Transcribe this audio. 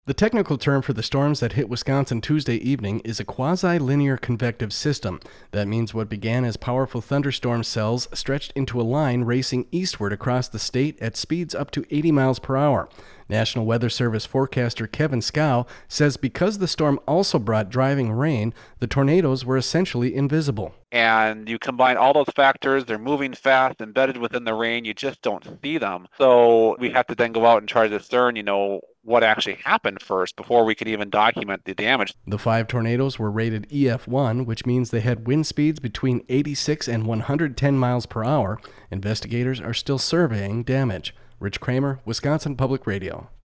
The technical term for the storms that hit Wisconsin Tuesday evening is a quasi-linear convective system. That means what began as powerful thunderstorm cells stretched into a line racing eastward across the state at speeds up to 80 miles per hour. National Weather Service forecaster Kevin Scow says because the storm also brought driving rain, the tornadoes were essentially invisible. And you combine all those factors, they're moving fast, embedded within the rain, you just don't see them. So we have to then go out and try to discern, what actually happened first before we could even document the damage. The 5 tornadoes were rated EF1, which means they had wind speeds between 86 and 110 miles per hour. Investigators are still surveying damage. Rich Kramer, Wisconsin Public Radio.